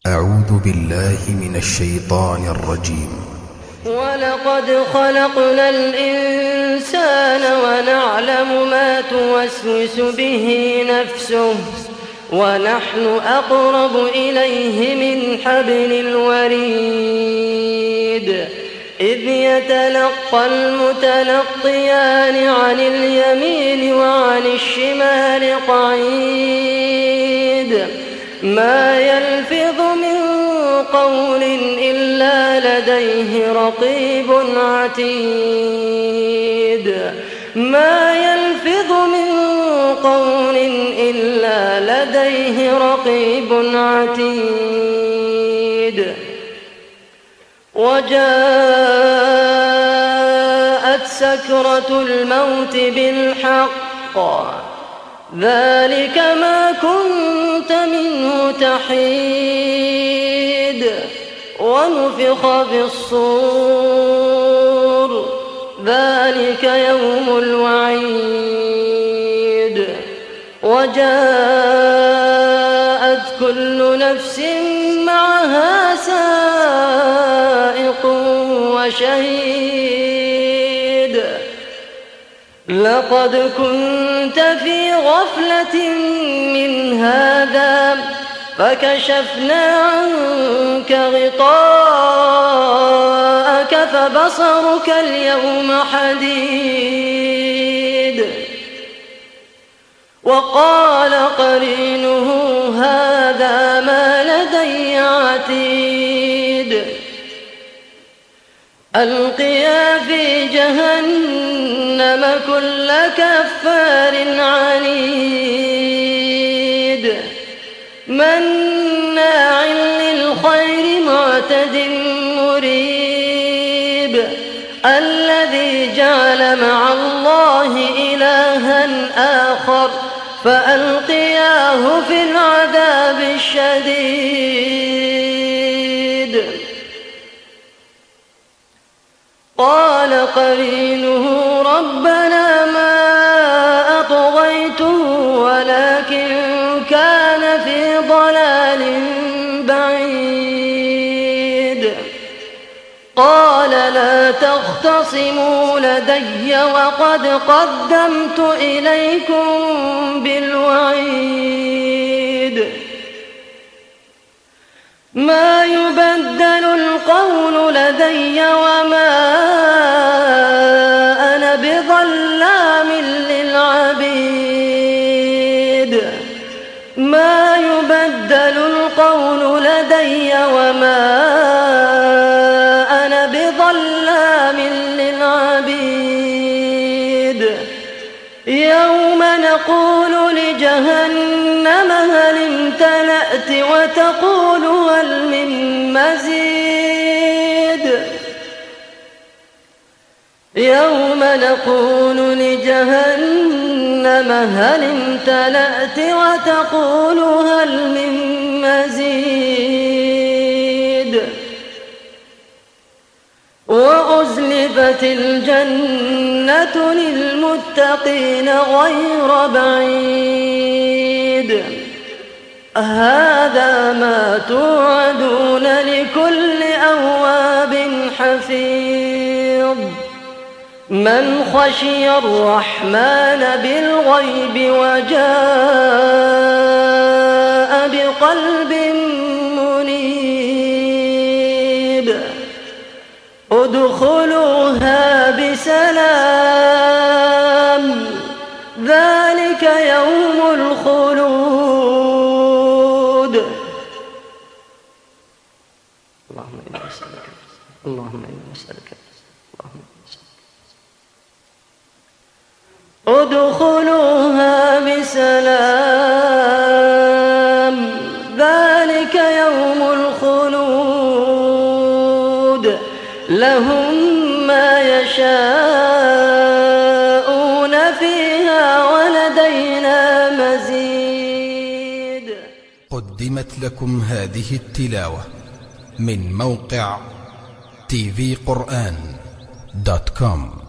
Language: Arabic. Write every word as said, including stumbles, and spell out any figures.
أعوذ بالله من الشيطان الرجيم. ولقد خلقنا الإنسان ونعلم ما توسوس به نفسه ونحن أقرب إليه من حبل الوريد إذ يتلقى المتلقيان عن اليمين وعن الشمال قعيد ما يلفظ من قول إلا لديه رقيب عتيد ما يلفظ من قول إلا لديه رقيب عتيد وجاءت سكرة الموت بالحق ذلك ما كنت منه تحيد ونفخ في الصور ذلك يوم الوعيد وجاءت كل نفس معها سائق وشهيد لقد كنت في غفلة من هذا فكشفنا عنك غطاءك فبصرك اليوم حديد وقال قرينه هذا ما لدي عتيد ألقيا في جهنم كل كفار عنيد مناع للخير معتد مريب الذي جعل مع الله إلها آخر فألقياه في العذاب الشديد قال قرينه ربنا ما أطغيته ولكن كان في ضلال بعيد قال لا تختصموا لدي وقد قدمت إليكم بالوعيد ما يبدل القول لدي وما أنا بظلام للعبيد ما يبدل القول لدي وما أنا بظلام للعبيد يوم نقول لجهنم هل امتلأت وتقول هل من مزيد يوم نقول لجهنم هل امتلأت وتقول هل من مزيد وأزلفت الجنة للمتقين غير بعيد هذا ما توعدون لكل أواب حفيظ من خشي الرحمن بالغيب وجاء بقلب منيب ادخلوها بسلام ذلك يوم الخلود اللهم إنا نسألك اللهم إنا نسألك ادخلوها بسلام ذلك يوم الخلود لهم ما يشاءون فيها ولدينا مزيد. قدمت لكم هذه التلاوة من موقع تي في قرآن دوت كوم.